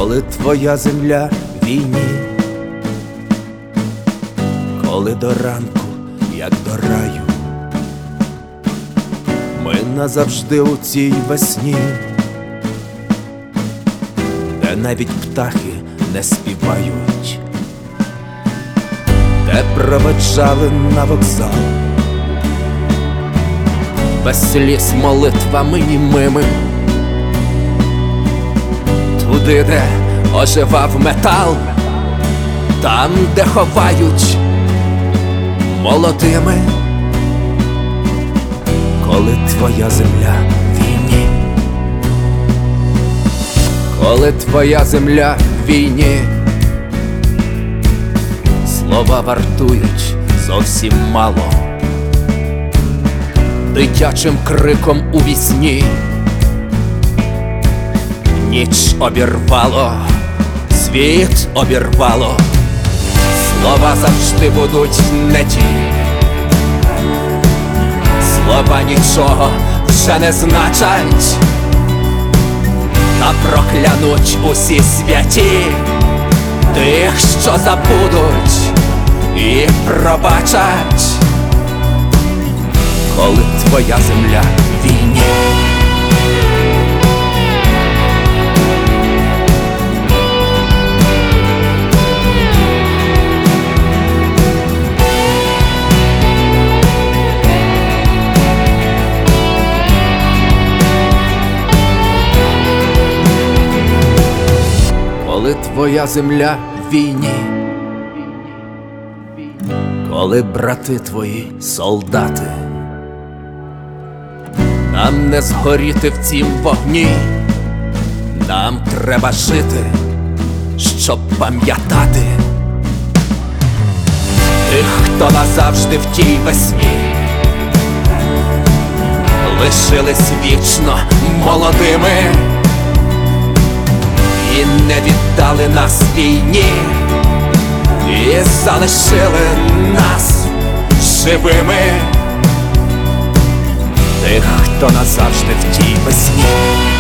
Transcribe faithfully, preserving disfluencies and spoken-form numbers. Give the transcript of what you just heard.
коли твоя земля в війні, коли до ранку, як до раю, ми назавжди у цій весні, де навіть птахи не співають, де проведжали на вокзал без сліз молитвами німими, туди, де оживав метал, там, де ховають молодими, коли твоя земля в війні, коли твоя земля в війні, слова вартують зовсім мало, дитячим криком у вісні ніч обірвало, світ обірвало. Слова завжди будуть не ті, слова нічого вже не значать, та проклянуть усі святі тих, що забудуть і пробачать, коли твоя земля в війні. Коли твоя земля в війні, коли брати твої солдати, нам не згоріти в цім вогні, нам треба жити, щоб пам'ятати тих, хто назавжди в тій весні лишились вічно молодими і не віддали нас війні, і залишили нас живими, тих, хто назавжди в тій весні.